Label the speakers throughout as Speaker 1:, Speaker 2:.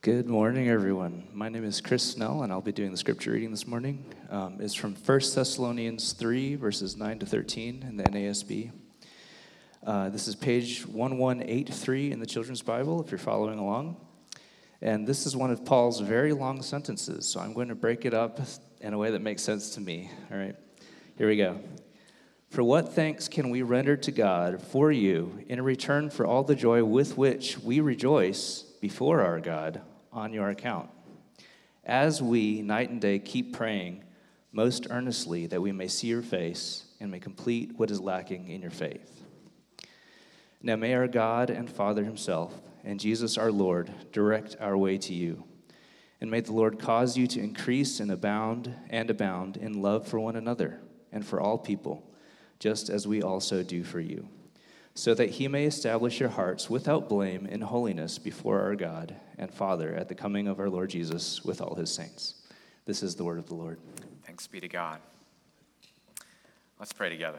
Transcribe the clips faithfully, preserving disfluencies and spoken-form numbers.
Speaker 1: Good morning, everyone. My name is Chris Snell, and I'll be doing the scripture reading this morning. Um, it's from First Thessalonians three, verses nine to thirteen in the N A S B. Uh, this is page eleven eighty-three in the Children's Bible, if you're following along. And this is one of Paul's very long sentences, so I'm going to break it up in a way that makes sense to me. All right, here we go. For what thanks can we render to God for you in return for all the joy with which we rejoice before our God on your account, as we night and day keep praying most earnestly that we may see your face and may complete what is lacking in your faith. Now may our God and Father himself and Jesus our Lord direct our way to you, and may the Lord cause you to increase and abound and abound in love for one another and for all people, just as we also do for you, so that he may establish your hearts without blame in holiness before our God and Father at the coming of our Lord Jesus with all his saints. This is the word of the Lord.
Speaker 2: Thanks be to God. Let's pray together.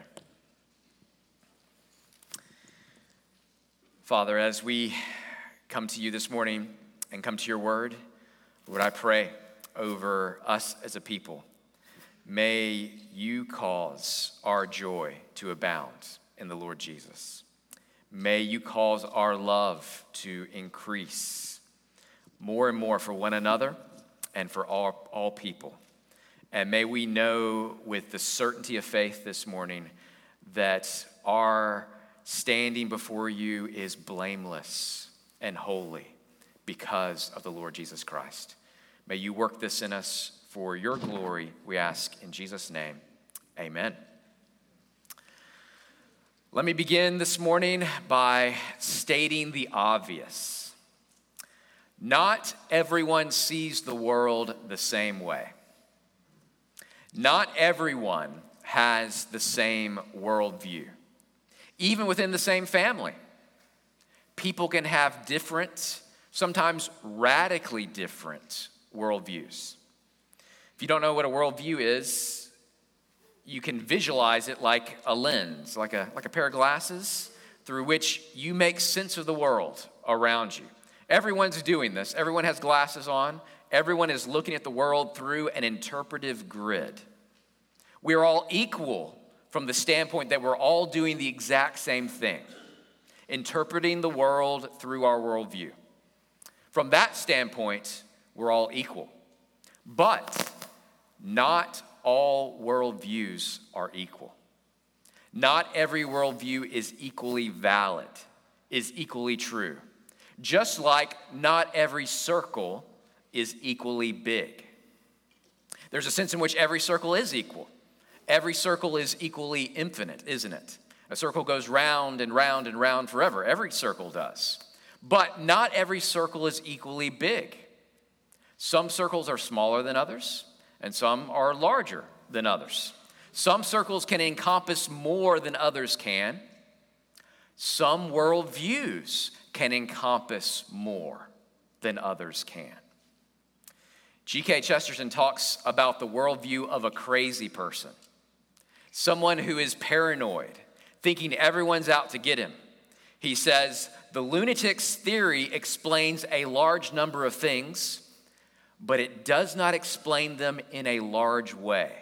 Speaker 2: Father, as we come to you this morning and come to your word, Lord, I pray over us as a people. May you cause our joy to abound in the Lord Jesus. May you cause our love to increase more and more for one another and for all, all people. And may we know with the certainty of faith this morning that our standing before you is blameless and holy because of the Lord Jesus Christ. May you work this in us for your glory, we ask in Jesus' name. Amen. Let me begin this morning by stating the obvious. Not everyone sees the world the same way. Not everyone has the same worldview. Even within the same family, people can have different, sometimes radically different worldviews. If you don't know what a worldview is, you can visualize it like a lens, like a, like a pair of glasses through which you make sense of the world around you. Everyone's doing this. Everyone has glasses on. Everyone is looking at the world through an interpretive grid. We're all equal from the standpoint that we're all doing the exact same thing, interpreting the world through our worldview. From that standpoint, we're all equal. But not all worldviews are equal. Not every worldview is equally valid, is equally true. Just like not every circle is equally big. There's a sense in which every circle is equal. Every circle is equally infinite, isn't it? A circle goes round and round and round forever. Every circle does. But not every circle is equally big. Some circles are smaller than others, and some are larger than others. Some circles can encompass more than others can. Some worldviews can encompass more than others can. G K Chesterton talks about the worldview of a crazy person, someone who is paranoid, thinking everyone's out to get him. He says, the lunatic's theory explains a large number of things, but it does not explain them in a large way.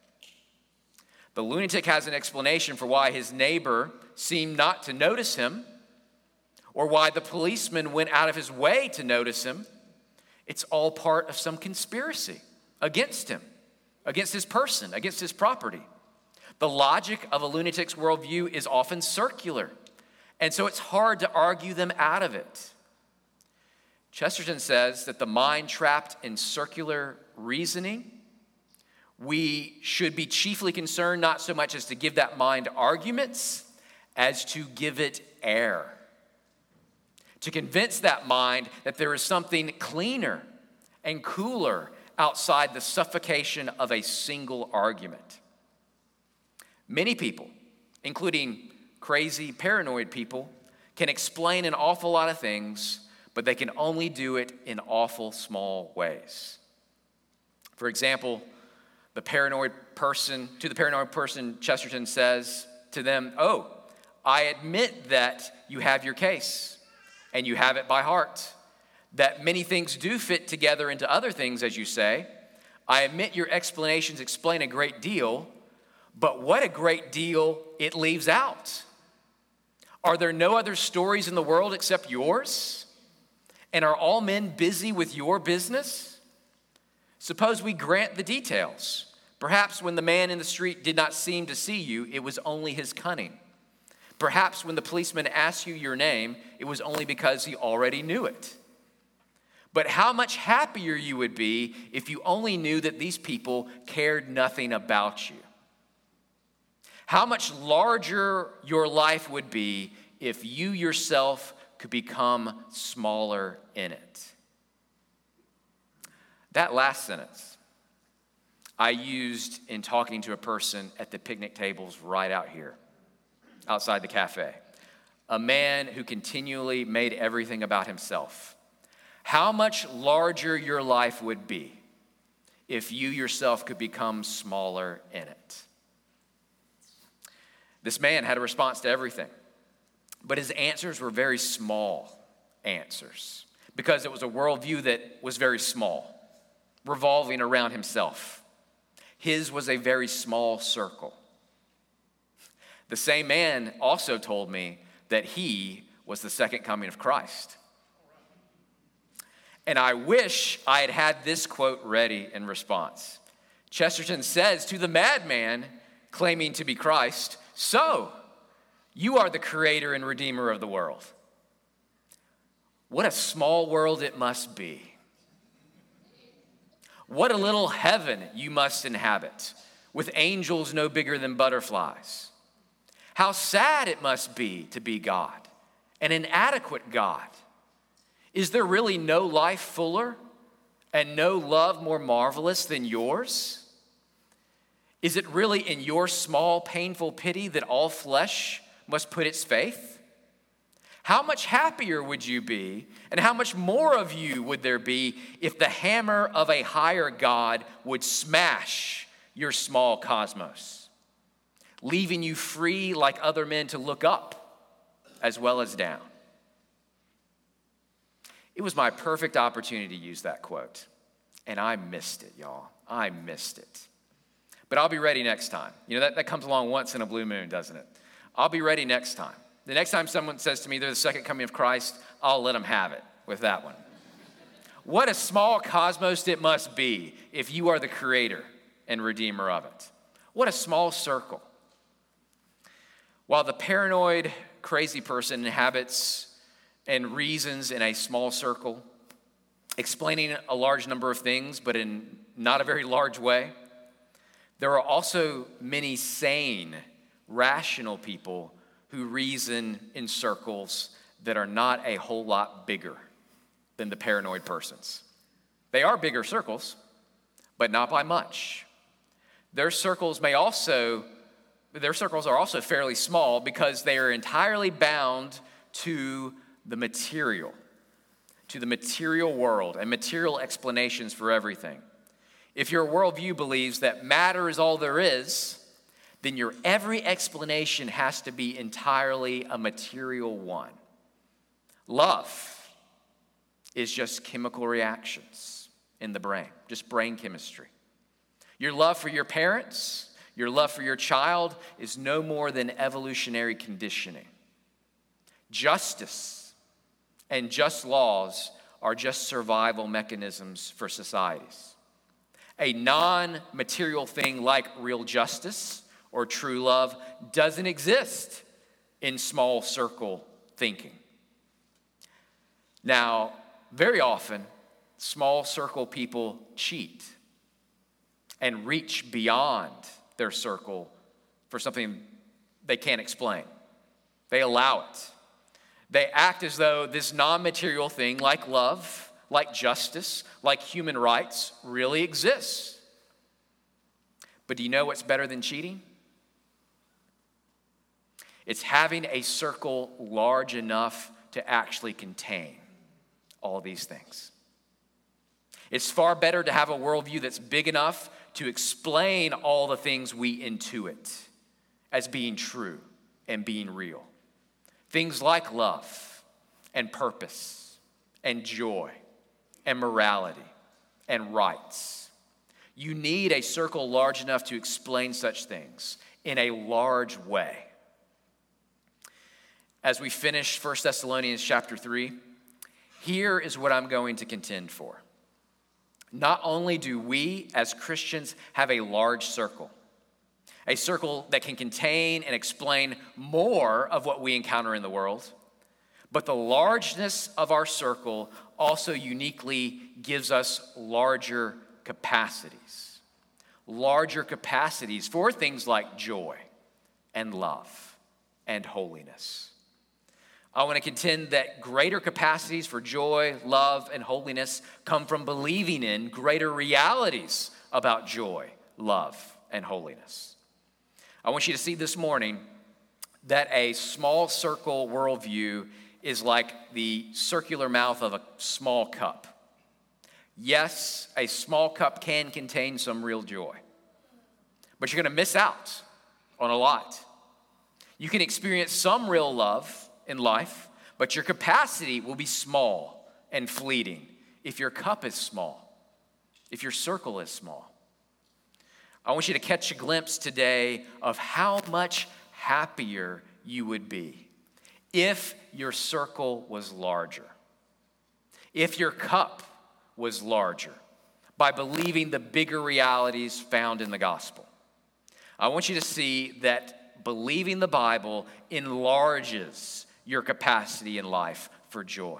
Speaker 2: The lunatic has an explanation for why his neighbor seemed not to notice him, or why the policeman went out of his way to notice him. It's all part of some conspiracy against him, against his person, against his property. The logic of a lunatic's worldview is often circular, and so it's hard to argue them out of it. Chesterton says that the mind trapped in circular reasoning, we should be chiefly concerned not so much as to give that mind arguments as to give it air. To convince that mind that there is something cleaner and cooler outside the suffocation of a single argument. Many people, including crazy, paranoid people, can explain an awful lot of things, but they can only do it in awful small ways. For example, the paranoid person, to the paranoid person, Chesterton says to them, oh, I admit that you have your case and you have it by heart. that many things do fit together into other things, as you say. I admit your explanations explain a great deal, but what a great deal it leaves out. Are there no other stories in the world except yours? And are all men busy with your business? Suppose we grant the details. Perhaps when the man in the street did not seem to see you, it was only his cunning. Perhaps when the policeman asked you your name, it was only because he already knew it. But how much happier you would be if you only knew that these people cared nothing about you. How much larger your life would be if you yourself could become smaller in it. That last sentence I used in talking to a person at the picnic tables right out here, outside the cafe. A man who continually made everything about himself. How much larger your life would be if you yourself could become smaller in it. This man had a response to everything, but his answers were very small answers because it was a worldview that was very small, revolving around himself. His was a very small circle. The same man also told me that he was the second coming of Christ. And I wish I had had this quote ready in response. Chesterton says to the madman claiming to be Christ, "So, you are the creator and redeemer of the world." What a small world it must be. What a little heaven you must inhabit, with angels no bigger than butterflies. How sad it must be to be God, an inadequate God. Is there really no life fuller and no love more marvelous than yours? Is it really in your small, painful pity that all flesh must put its faith? How much happier would you be, and how much more of you would there be if the hammer of a higher God would smash your small cosmos, leaving you free like other men to look up as well as down? It was my perfect opportunity to use that quote, and I missed it, y'all. I missed it. But I'll be ready next time. You know, that, that comes along once in a blue moon, doesn't it? I'll be ready next time. The next time someone says to me they're the second coming of Christ, I'll let them have it with that one. What a small cosmos it must be if you are the creator and redeemer of it. What a small circle. While the paranoid, crazy person inhabits and reasons in a small circle, explaining a large number of things, but in not a very large way, there are also many sane, rational people who reason in circles that are not a whole lot bigger than the paranoid persons. They are bigger circles, but not by much. Their circles may also, their circles are also fairly small because they are entirely bound to the material, to the material world and material explanations for everything. If your worldview believes that matter is all there is, then your every explanation has to be entirely a material one. Love is just chemical reactions in the brain, just brain chemistry. Your love for your parents, your love for your child is no more than evolutionary conditioning. Justice and just laws are just survival mechanisms for societies. A non-material thing like real justice or true love doesn't exist in small circle thinking. Now, very often, small circle people cheat and reach beyond their circle for something they can't explain. They allow it. They act as though this non-material thing like love, like justice, like human rights really exists. But do you know what's better than cheating? It's having a circle large enough to actually contain all these things. It's far better to have a worldview that's big enough to explain all the things we intuit as being true and being real. Things like love and purpose and joy and morality and rights. You need a circle large enough to explain such things in a large way. As we finish First Thessalonians chapter three, here is what I'm going to contend for. Not only do we as Christians have a large circle, a circle that can contain and explain more of what we encounter in the world, but the largeness of our circle also uniquely gives us larger capacities. Larger capacities for things like joy and love and holiness. I want to contend that greater capacities for joy, love, and holiness come from believing in greater realities about joy, love, and holiness. I want you to see this morning that a small circle worldview is like the circular mouth of a small cup. Yes, a small cup can contain some real joy, but you're going to miss out on a lot. You can experience some real love in life, but your capacity will be small and fleeting if your cup is small, if your circle is small. I want you to catch a glimpse today of how much happier you would be if your circle was larger, if your cup was larger, by believing the bigger realities found in the gospel. I want you to see that believing the Bible enlarges your capacity in life for joy,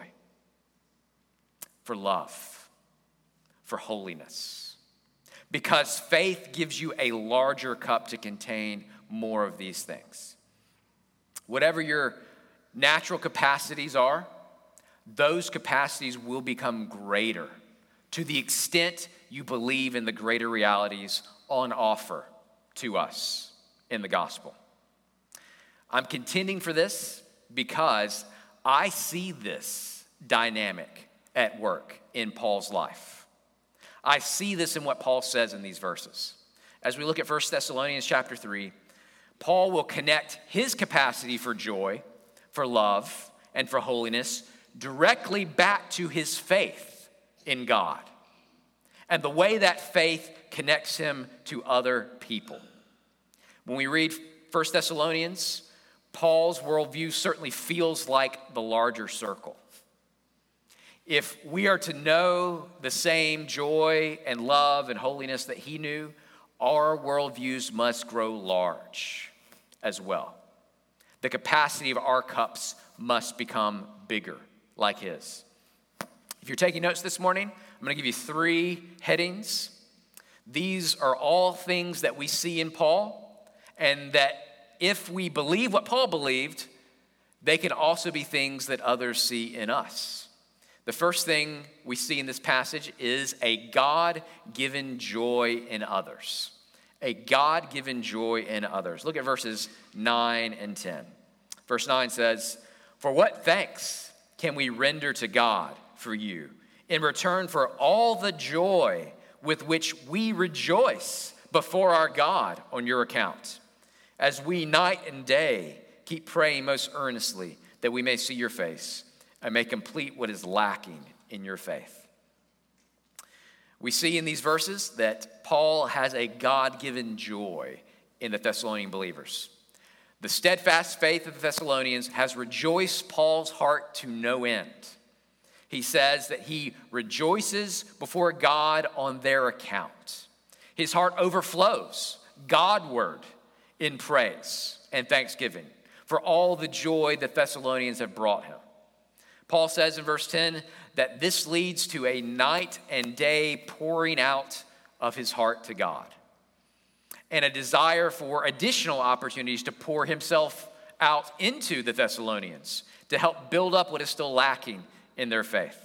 Speaker 2: for love, for holiness. Because faith gives you a larger cup to contain more of these things. Whatever your natural capacities are, those capacities will become greater to the extent you believe in the greater realities on offer to us in the gospel. I'm contending for this because I see this dynamic at work in Paul's life. I see this in what Paul says in these verses. As we look at First Thessalonians chapter three, Paul will connect his capacity for joy, for love, and for holiness directly back to his faith in God and the way that faith connects him to other people. When we read First Thessalonians, Paul's worldview certainly feels like the larger circle. If we are to know the same joy and love and holiness that he knew, our worldviews must grow large as well. The capacity of our cups must become bigger, like his. If you're taking notes this morning, I'm going to give you three headings. These are all things that we see in Paul, and that if we believe what Paul believed, they can also be things that others see in us. The first thing we see in this passage is a God-given joy in others. A God-given joy in others. Look at verses nine and ten. Verse nine says, "For what thanks can we render to God for you in return for all the joy with which we rejoice before our God on your account, as we night and day keep praying most earnestly that we may see your face and may complete what is lacking in your faith." We see in these verses that Paul has a God-given joy in the Thessalonian believers. The steadfast faith of the Thessalonians has rejoiced Paul's heart to no end. He says that he rejoices before God on their account. His heart overflows Godward in praise and thanksgiving for all the joy the Thessalonians have brought him. Paul says in verse ten that this leads to a night and day pouring out of his heart to God and a desire for additional opportunities to pour himself out into the Thessalonians to help build up what is still lacking in their faith.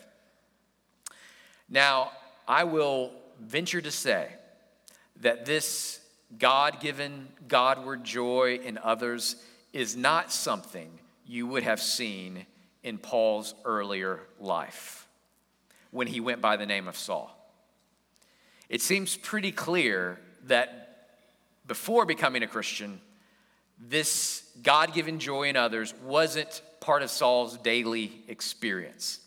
Speaker 2: Now, I will venture to say that this God-given, Godward joy in others is not something you would have seen in Paul's earlier life when he went by the name of Saul. It seems pretty clear that before becoming a Christian, this God-given joy in others wasn't part of Saul's daily experience.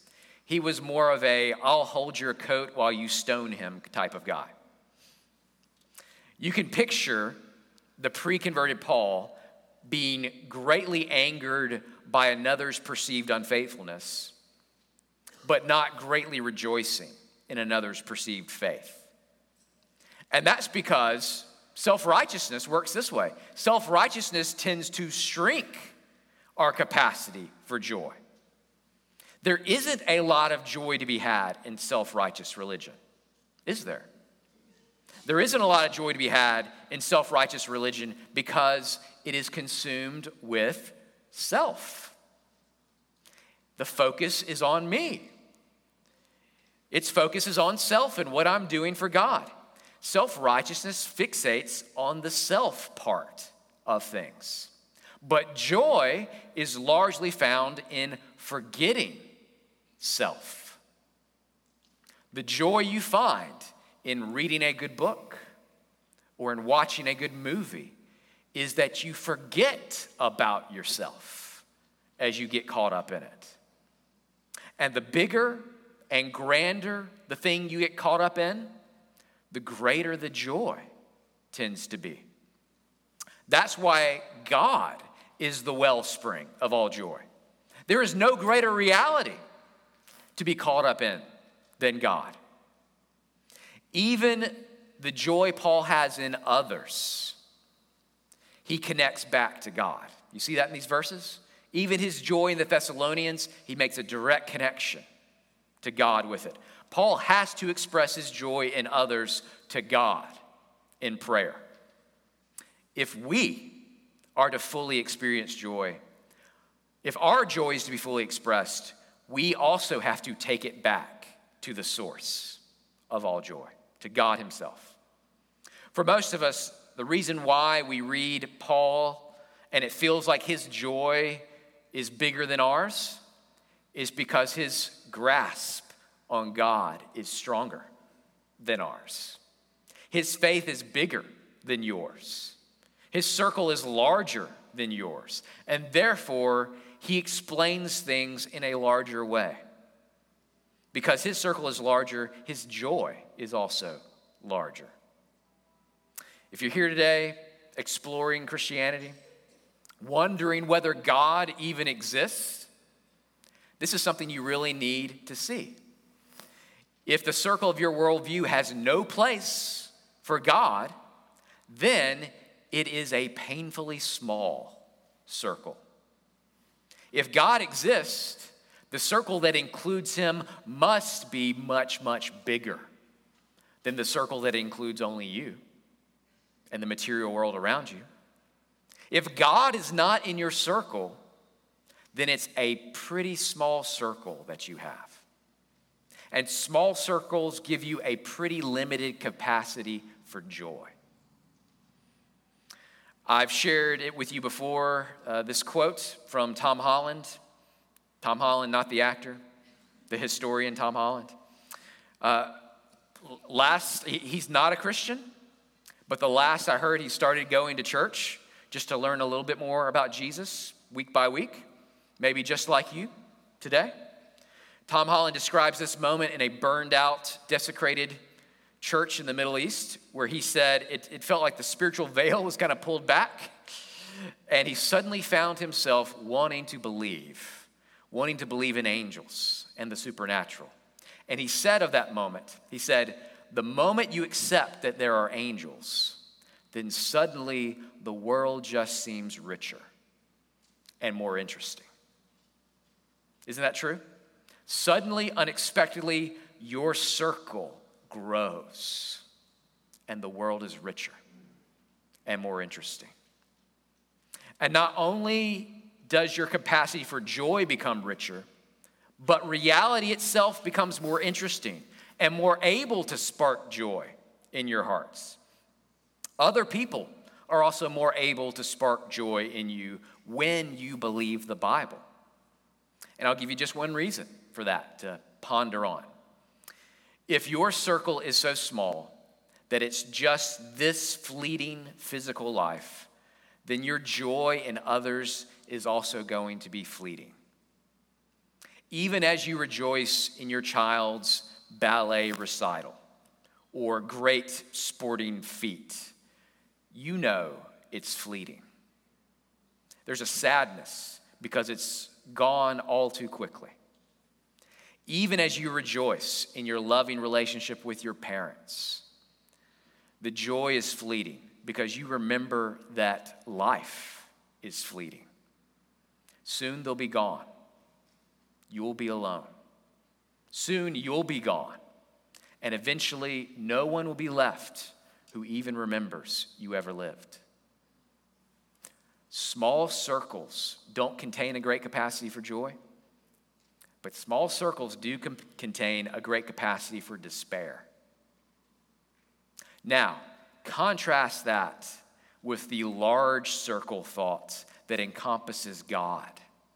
Speaker 2: He was more of a, I'll hold your coat while you stone him type of guy. You can picture the pre-converted Paul being greatly angered by another's perceived unfaithfulness, but not greatly rejoicing in another's perceived faith. And that's because self-righteousness works this way. Self-righteousness tends to shrink our capacity for joy. There isn't a lot of joy to be had in self-righteous religion, is there? There isn't a lot of joy to be had in self-righteous religion because it is consumed with self. The focus is on me. Its focus is on self and what I'm doing for God. Self-righteousness fixates on the self part of things. But joy is largely found in forgetting self. The joy you find in reading a good book or in watching a good movie is that you forget about yourself as you get caught up in it. And the bigger and grander the thing you get caught up in, the greater the joy tends to be. That's why God is the wellspring of all joy. There is no greater reality to be caught up in than God. Even the joy Paul has in others, he connects back to God. You see that in these verses? Even his joy in the Thessalonians, he makes a direct connection to God with it. Paul has to express his joy in others to God in prayer. If we are to fully experience joy, if our joy is to be fully expressed, we also have to take it back to the source of all joy, to God himself. For most of us, the reason why we read Paul and it feels like his joy is bigger than ours is because his grasp on God is stronger than ours. His faith is bigger than yours. His circle is larger than yours. And therefore, he explains things in a larger way. Because his circle is larger, his joy is also larger. If you're here today exploring Christianity, wondering whether God even exists, this is something you really need to see. If the circle of your worldview has no place for God, then it is a painfully small circle. If God exists, the circle that includes him must be much, much bigger than the circle that includes only you and the material world around you. If God is not in your circle, then it's a pretty small circle that you have. And small circles give you a pretty limited capacity for joy. I've shared it with you before, uh, this quote from Tom Holland. Tom Holland, not the actor, the historian Tom Holland. Uh, last, he's not a Christian, but the last I heard, he started going to church just to learn a little bit more about Jesus week by week, maybe just like you today. Tom Holland describes this moment in a burned out, desecrated church in the Middle East where he said it, it felt like the spiritual veil was kind of pulled back, and he suddenly found himself wanting to believe, wanting to believe in angels and the supernatural. And he said of that moment, he said, the moment you accept that there are angels, then suddenly the world just seems richer and more interesting. Isn't that true? Suddenly, unexpectedly, your circle grows and the world is richer and more interesting. And not only does your capacity for joy become richer, but reality itself becomes more interesting and more able to spark joy in your hearts. Other people are also more able to spark joy in you when you believe the Bible. And I'll give you just one reason for that to ponder on. If your circle is so small that it's just this fleeting physical life, then your joy in others is also going to be fleeting. even as you rejoice in your child's ballet recital or great sporting feat, you know it's fleeting. There's a sadness because it's gone all too quickly. Even as you rejoice in your loving relationship with your parents, the joy is fleeting because you remember that life is fleeting. Soon they'll be gone. You'll be alone. Soon you'll be gone. And eventually no one will be left who even remembers you ever lived. Small circles don't contain a great capacity for joy, but small circles do com- contain a great capacity for despair. Now, contrast that with the large circle thought that encompasses God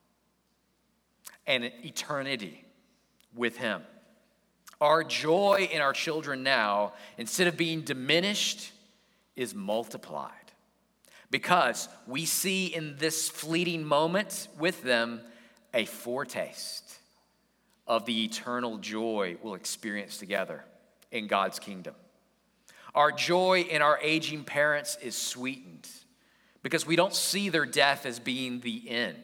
Speaker 2: and eternity with Him. Our joy in our children now, instead of being diminished, is multiplied. Because we see in this fleeting moment with them a foretaste of the eternal joy we'll experience together in God's kingdom. Our joy in our aging parents is sweetened because we don't see their death as being the end,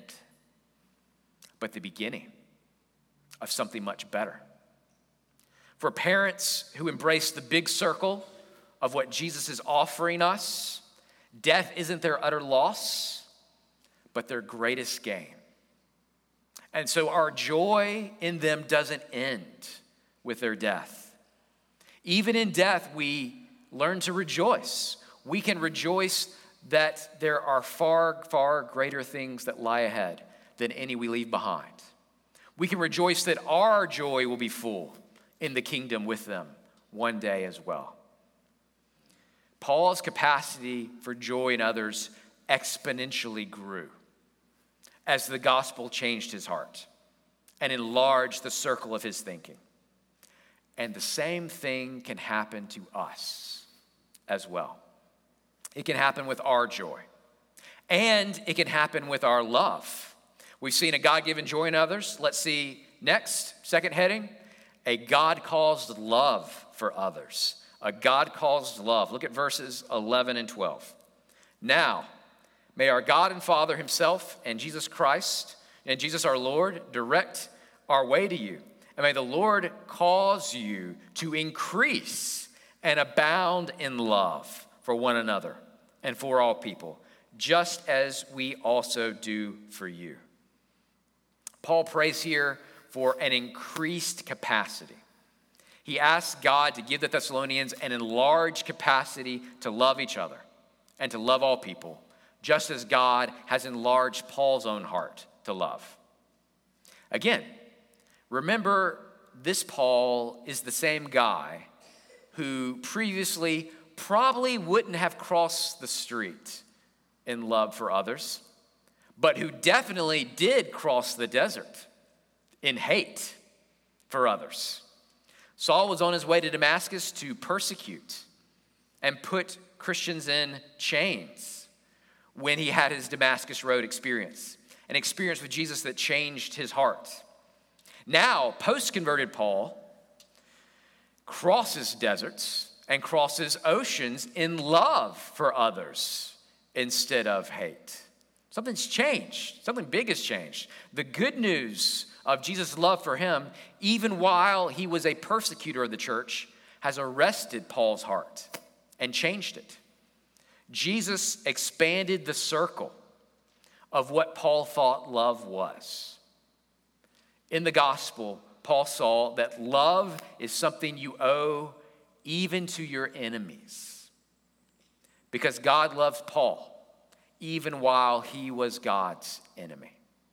Speaker 2: but the beginning of something much better. For parents who embrace the big circle of what Jesus is offering us, death isn't their utter loss, but their greatest gain. And so our joy in them doesn't end with their death. Even in death, we learn to rejoice. We can rejoice that there are far, far greater things that lie ahead than any we leave behind. We can rejoice that our joy will be full in the kingdom with them one day as well. Paul's capacity for joy in others exponentially grew as the gospel changed his heart and enlarged the circle of his thinking. And the same thing can happen to us as well. It can happen with our joy, and it can happen with our love. We've seen a God-given joy in others. Let's see next, second heading, a God-caused love for others. A God-caused love. Look at verses eleven and twelve. Now, may our God and Father Himself and Jesus Christ and Jesus our Lord direct our way to you. And may the Lord cause you to increase and abound in love for one another and for all people, just as we also do for you. Paul prays here for an increased capacity. He asks God to give the Thessalonians an enlarged capacity to love each other and to love all people, just as God has enlarged Paul's own heart to love. Again, remember, this Paul is the same guy who previously probably wouldn't have crossed the street in love for others, but who definitely did cross the desert in hate for others. Saul was on his way to Damascus to persecute and put Christians in chains when he had his Damascus Road experience, an experience with Jesus that changed his heart. Now, post-converted Paul crosses deserts and crosses oceans in love for others instead of hate. Something's changed. Something big has changed. The good news of Jesus' love for him, even while he was a persecutor of the church, has arrested Paul's heart and changed it. Jesus expanded the circle of what Paul thought love was. In the gospel, Paul saw that love is something you owe even to your enemies, because God loved Paul even while he was God's enemy.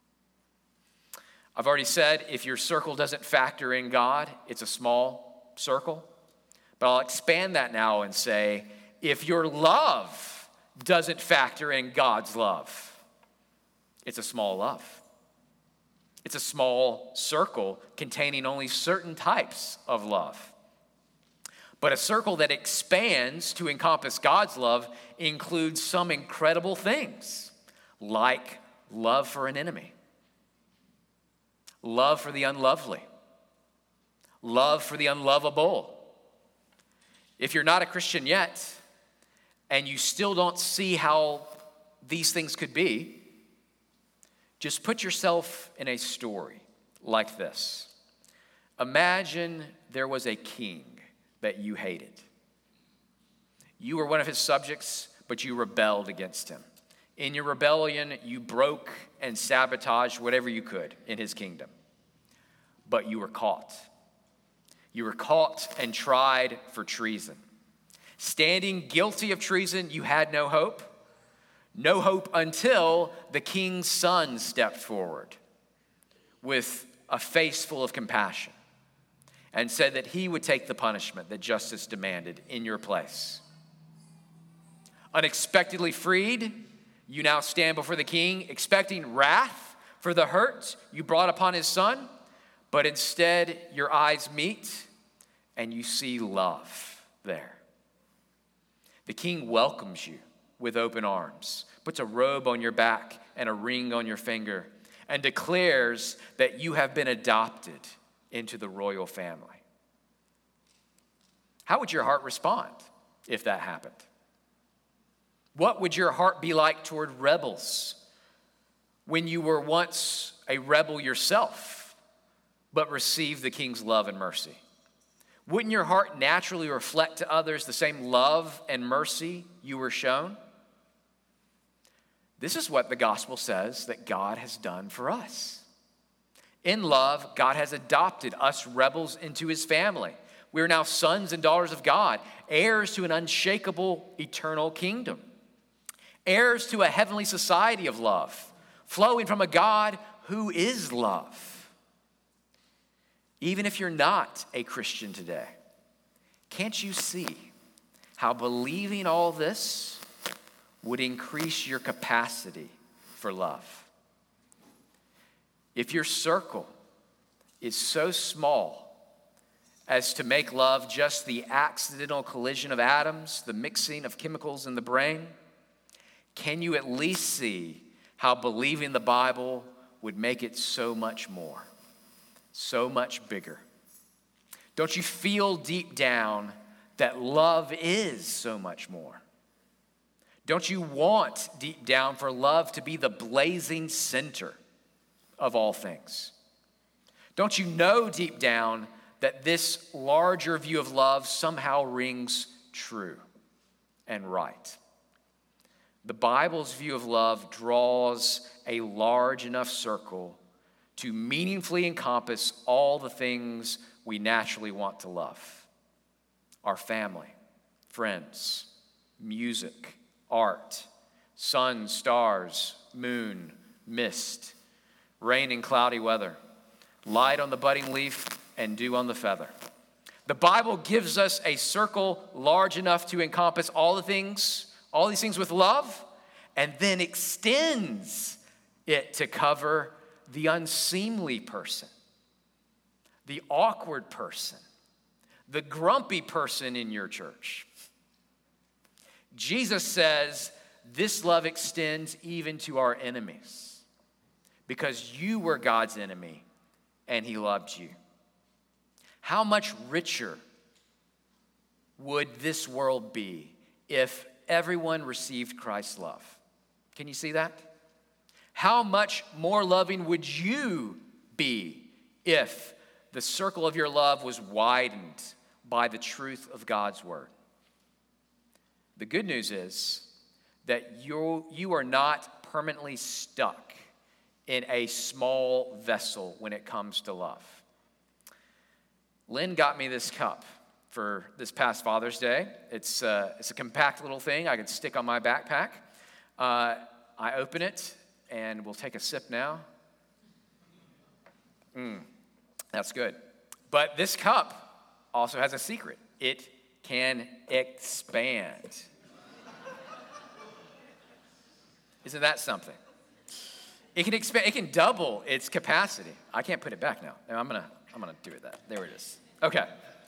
Speaker 2: I've already said if your circle doesn't factor in God, it's a small circle. But I'll expand that now and say, if your love doesn't factor in God's love, it's a small love. It's a small circle containing only certain types of love. But a circle that expands to encompass God's love includes some incredible things, like love for an enemy, love for the unlovely, love for the unlovable. If you're not a Christian yet, and you still don't see how these things could be, just put yourself in a story like this. Imagine there was a king that you hated. You were one of his subjects, but you rebelled against him. In your rebellion, you broke and sabotaged whatever you could in his kingdom. But you were caught. You were caught and tried for treason. Standing guilty of treason, you had no hope. No hope until the king's son stepped forward with a face full of compassion and said that he would take the punishment that justice demanded in your place. Unexpectedly freed, you now stand before the king expecting wrath for the hurt you brought upon his son, but instead your eyes meet and you see love there. The king welcomes you with open arms, puts a robe on your back and a ring on your finger, and declares that you have been adopted into the royal family. How would your heart respond if that happened? What would your heart be like toward rebels when you were once a rebel yourself, but received the king's love and mercy? Wouldn't your heart naturally reflect to others the same love and mercy you were shown? This is what the gospel says that God has done for us. In love, God has adopted us rebels into his family. We are now sons and daughters of God, heirs to an unshakable eternal kingdom, heirs to a heavenly society of love, flowing from a God who is love. Even if you're not a Christian today, can't you see how believing all this would increase your capacity for love? If your circle is so small as to make love just the accidental collision of atoms, the mixing of chemicals in the brain, can you at least see how believing the Bible would make it so much more, so much bigger? Don't you feel deep down that love is so much more? Don't you want deep down for love to be the blazing center of all things? Don't you know deep down that this larger view of love somehow rings true and right? The Bible's view of love draws a large enough circle to meaningfully encompass all the things we naturally want to love: our family, friends, music, art, sun, stars, moon, mist, rain and cloudy weather, light on the budding leaf and dew on the feather. The Bible gives us a circle large enough to encompass all the things, all these things with love, and then extends it to cover the unseemly person, the awkward person, the grumpy person in your church. Jesus says this love extends even to our enemies because you were God's enemy and he loved you. How much richer would this world be if everyone received Christ's love? Can you see that? How much more loving would you be if the circle of your love was widened by the truth of God's word? The good news is that you, you are not permanently stuck in a small vessel when it comes to love. Lynn got me this cup for this past Father's Day. It's, uh, it's a compact little thing I can stick on my backpack. Uh, I open it, and we'll take a sip now. Mm, that's good. But this cup also has a secret. It can expand. Isn't that something? It can expand. It can double its capacity. I can't put it back now. I'm gonna. I'm gonna do it. That. There it is. Okay.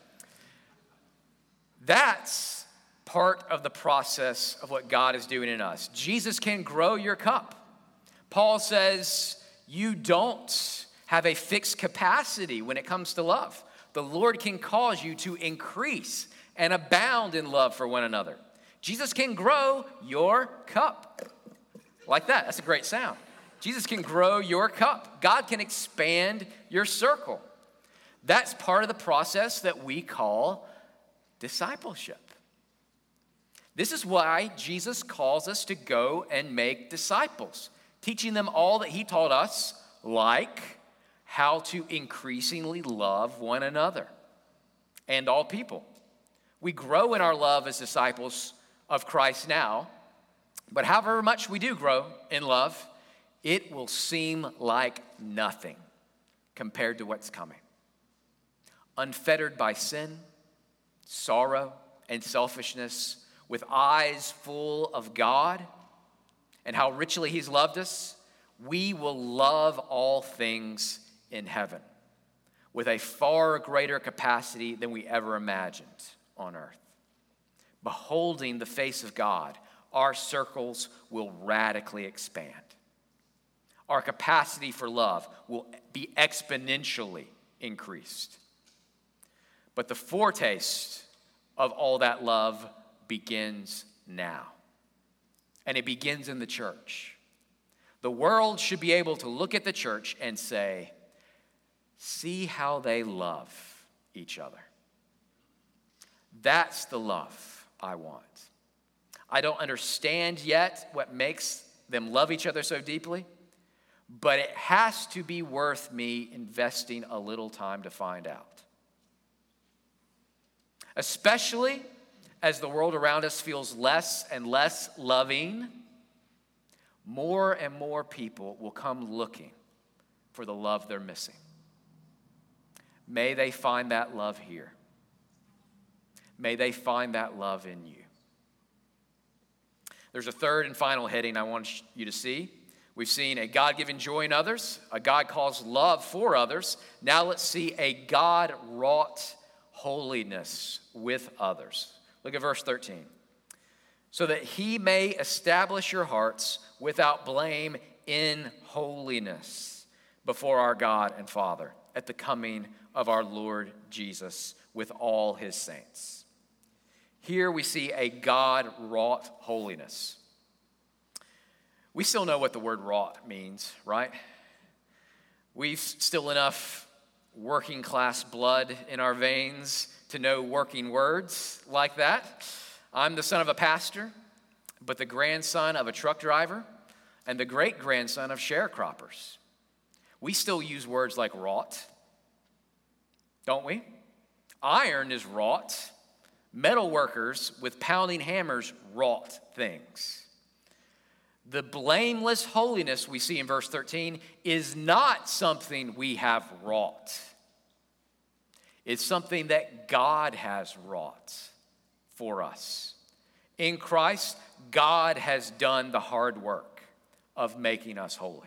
Speaker 2: That's part of the process of what God is doing in us. Jesus can grow your cup. Paul says you don't have a fixed capacity when it comes to love. The Lord can cause you to increase and abound in love for one another. Jesus can grow your cup. Like that. That's a great sound. Jesus can grow your cup. God can expand your circle. That's part of the process that we call discipleship. This is why Jesus calls us to go and make disciples, teaching them all that he taught us, like how to increasingly love one another and all people. We grow in our love as disciples of Christ now, but however much we do grow in love, it will seem like nothing compared to what's coming. Unfettered by sin, sorrow, and selfishness, with eyes full of God and how richly he's loved us, we will love all things in heaven with a far greater capacity than we ever imagined on earth. Beholding the face of God, our circles will radically expand. Our capacity for love will be exponentially increased. But the foretaste of all that love begins now. And it begins in the church. The world should be able to look at the church and say, see how they love each other. That's the love I want. I don't understand yet what makes them love each other so deeply, but it has to be worth me investing a little time to find out. Especially as the world around us feels less and less loving, more and more people will come looking for the love they're missing. May they find that love here. May they find that love in you. There's a third and final heading I want you to see. We've seen a God-given joy in others, a God-caused love for others. Now let's see a God-wrought holiness with others. Look at verse thirteen. So that he may establish your hearts without blame in holiness before our God and Father at the coming of our Lord Jesus with all his saints. Here we see a God-wrought holiness. We still know what the word wrought means, right? We've still enough working class blood in our veins to know working words like that. I'm the son of a pastor, but the grandson of a truck driver and the great-grandson of sharecroppers. We still use words like wrought, don't we? Iron is wrought. Metal workers with pounding hammers wrought things. The blameless holiness we see in verse thirteen is not something we have wrought. It's something that God has wrought for us. In Christ, God has done the hard work of making us holy.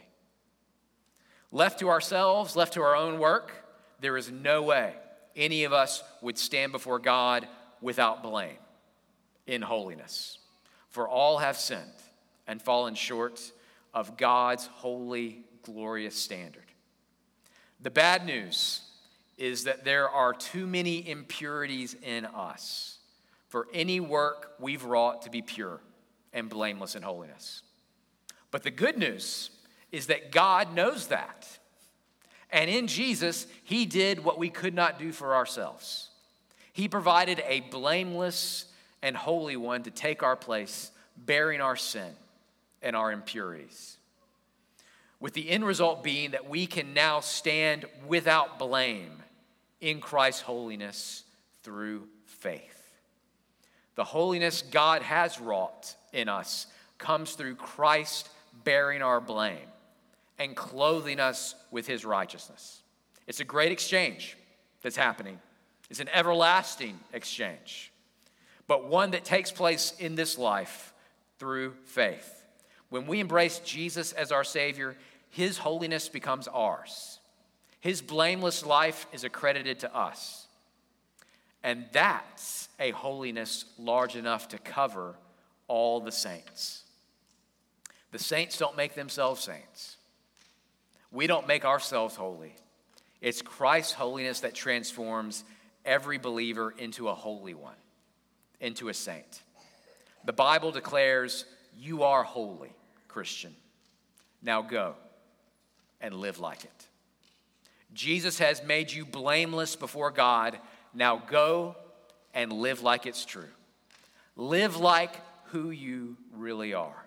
Speaker 2: Left to ourselves, left to our own work, there is no way any of us would stand before God without blame in holiness. For all have sinned and fallen short of God's holy, glorious standard. The bad news is that there are too many impurities in us for any work we've wrought to be pure and blameless in holiness. But the good news is that God knows that. And in Jesus, he did what we could not do for ourselves. He provided a blameless and holy one to take our place, bearing our sin and our impurities. With the end result being that we can now stand without blame in Christ's holiness through faith. The holiness God has wrought in us comes through Christ bearing our blame and clothing us with his righteousness. It's a great exchange that's happening. It's an everlasting exchange, but one that takes place in this life through faith. When we embrace Jesus as our Savior, his holiness becomes ours. His blameless life is accredited to us. And that's a holiness large enough to cover all the saints. The saints don't make themselves saints. We don't make ourselves holy. It's Christ's holiness that transforms every believer into a holy one, into a saint. The Bible declares, you are holy, Christian. Now go and live like it. Jesus has made you blameless before God. Now go and live like it's true. Live like who you really are.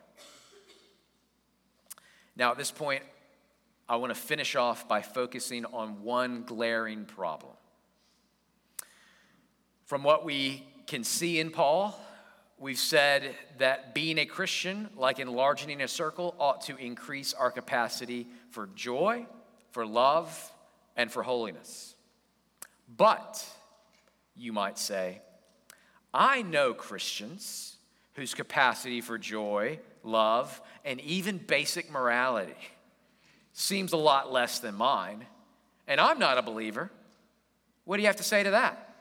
Speaker 2: Now, at this point, I want to finish off by focusing on one glaring problem. From what we can see in Paul, we've said that being a Christian, like enlarging a circle, ought to increase our capacity for joy, for love, and for holiness. But, you might say, I know Christians whose capacity for joy, love, and even basic morality seems a lot less than mine, and I'm not a believer. What do you have to say to that?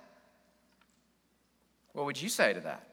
Speaker 2: What would you say to that?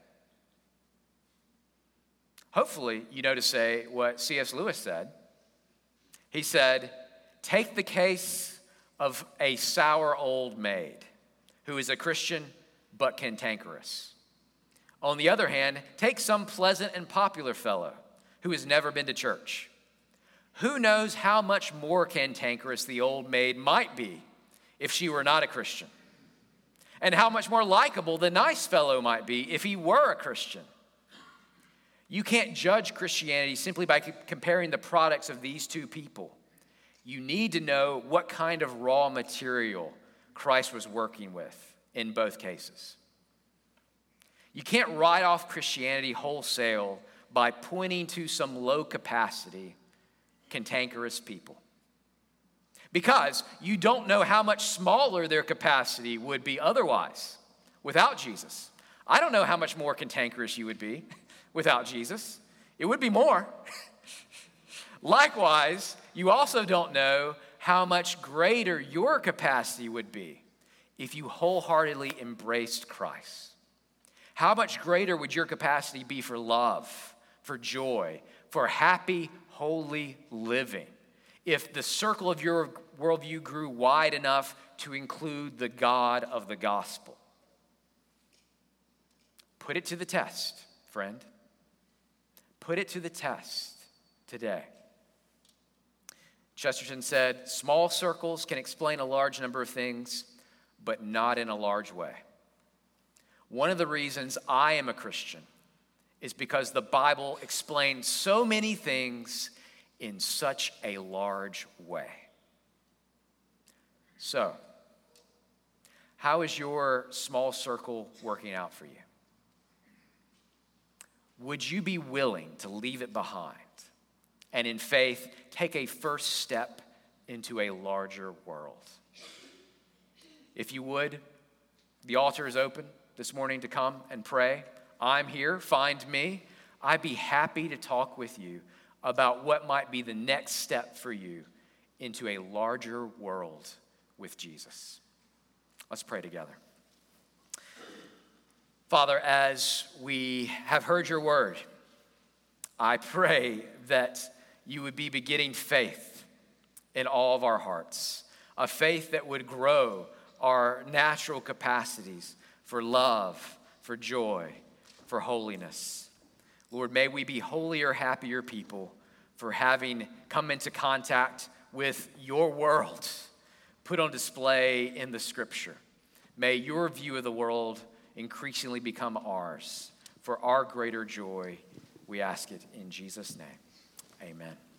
Speaker 2: Hopefully, you know to say what C S Lewis said. He said, take the case of a sour old maid who is a Christian but cantankerous. On the other hand, take some pleasant and popular fellow who has never been to church. Who knows how much more cantankerous the old maid might be if she were not a Christian? And how much more likable the nice fellow might be if he were a Christian? You can't judge Christianity simply by comparing the products of these two people. You need to know what kind of raw material Christ was working with in both cases. You can't write off Christianity wholesale by pointing to some low capacity, cantankerous people. Because you don't know how much smaller their capacity would be otherwise without Jesus. I don't know how much more cantankerous you would be without Jesus. It would be more. Likewise, you also don't know how much greater your capacity would be if you wholeheartedly embraced Christ. How much greater would your capacity be for love, for joy, for happy, holy living if the circle of your worldview grew wide enough to include the God of the gospel? Put it to the test, friend. Put it to the test today. Chesterton said, small circles can explain a large number of things, but not in a large way. One of the reasons I am a Christian is because the Bible explains so many things in such a large way. So, how is your small circle working out for you? Would you be willing to leave it behind and in faith take a first step into a larger world? If you would, the altar is open this morning to come and pray. I'm here, find me. I'd be happy to talk with you about what might be the next step for you into a larger world with Jesus. Let's pray together. Father, as we have heard your word, I pray that you would be beginning faith in all of our hearts, a faith that would grow our natural capacities for love, for joy, for holiness. Lord, may we be holier, happier people for having come into contact with your world put on display in the scripture. May your view of the world increasingly become ours. For our greater joy, we ask it in Jesus' name. Amen.